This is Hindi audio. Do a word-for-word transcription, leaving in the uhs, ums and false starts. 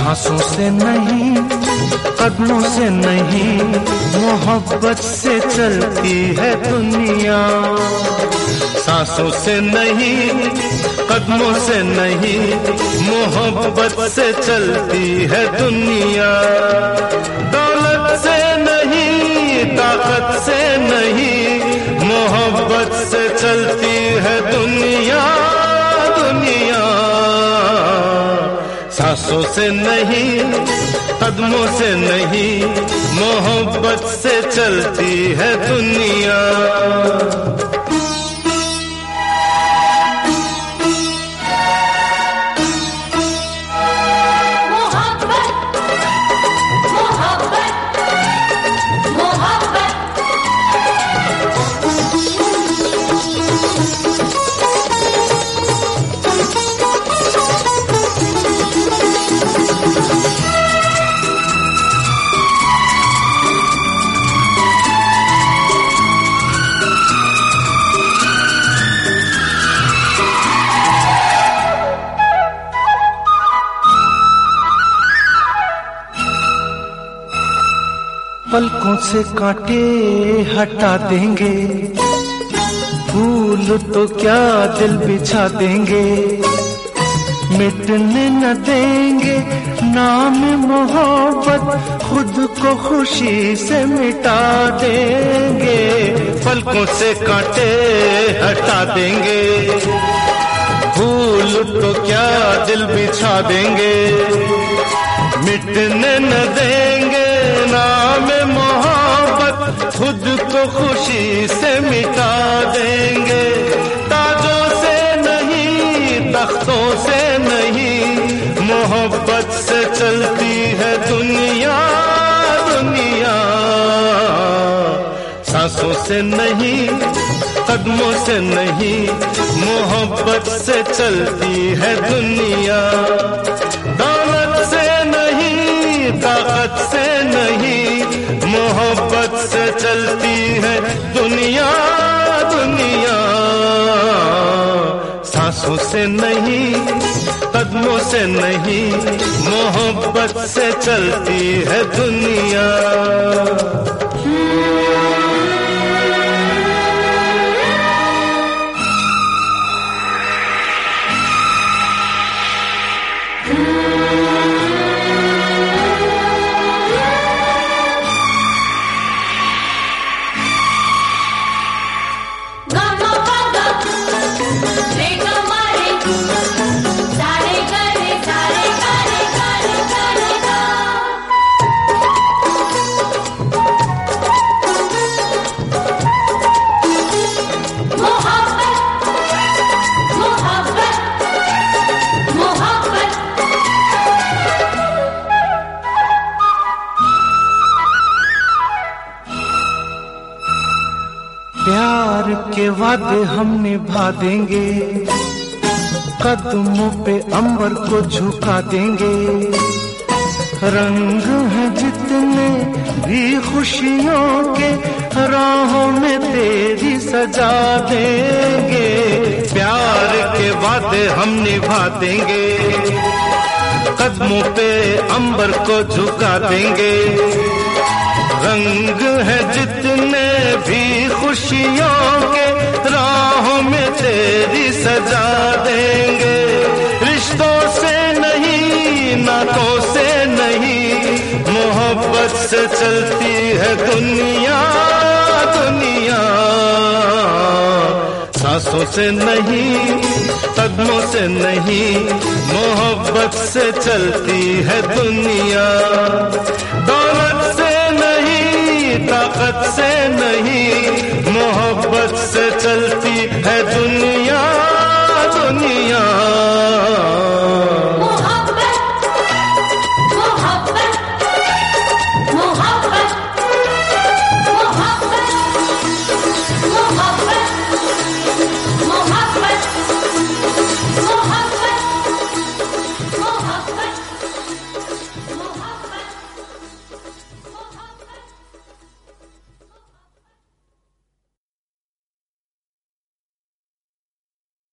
सांसों से नहीं, कदमों से नहीं, मोहब्बत से चलती है दुनिया। सांसों से नहीं, कदमों से नहीं, मोहब्बत से चलती है दुनिया। दौलत से नहीं, ताकत से नहीं, मोहब्बत से चलती है दुनिया, दुनिया। सांसों से नहीं, कदमों से नहीं, मोहब्बत से चलती है दुनिया। पलकों से कांटे हटा देंगे, फूल तो क्या दिल बिछा देंगे। मिटने न देंगे नाम मोहब्बत, खुद को खुशी से मिटा देंगे। पलकों से कांटे हटा देंगे, फूल तो क्या दिल बिछा देंगे। मिटने न देंगे नाम मोहब्बत, खुद को खुशी से मिटा देंगे। ताजों से नहीं, तख्तों से नहीं, मोहब्बत से चलती है दुनिया, दुनिया। सांसों से नहीं, कदमों से नहीं, मोहब्बत से चलती है दुनिया। दौलत से नहीं, ताकत से नहीं, मोहब्बत से चलती है दुनिया, दुनिया। सांसों से नहीं, कदमों से नहीं, मोहब्बत से चलती है दुनिया। प्यार के वादे हम निभा देंगे, कदमों पे अंबर को झुका देंगे। रंग हैं जितने भी खुशियों के, राहों में तेरी सजा देंगे। प्यार के वादे हम निभा देंगे, कदमों पे अंबर को झुका देंगे। रंग है जितने भी खुशियों के, राहों में तेरी सजा देंगे। रिश्तों से नहीं, नातों से नहीं, मोहब्बत से चलती है दुनिया, दुनिया। सांसों से नहीं, कदमों से नहीं, मोहब्बत से चलती है दुनिया। दौलत से नहीं, ताकत से नहीं, मोहब्बत से चलती है दुनिया, दुनिया। मोहब्बत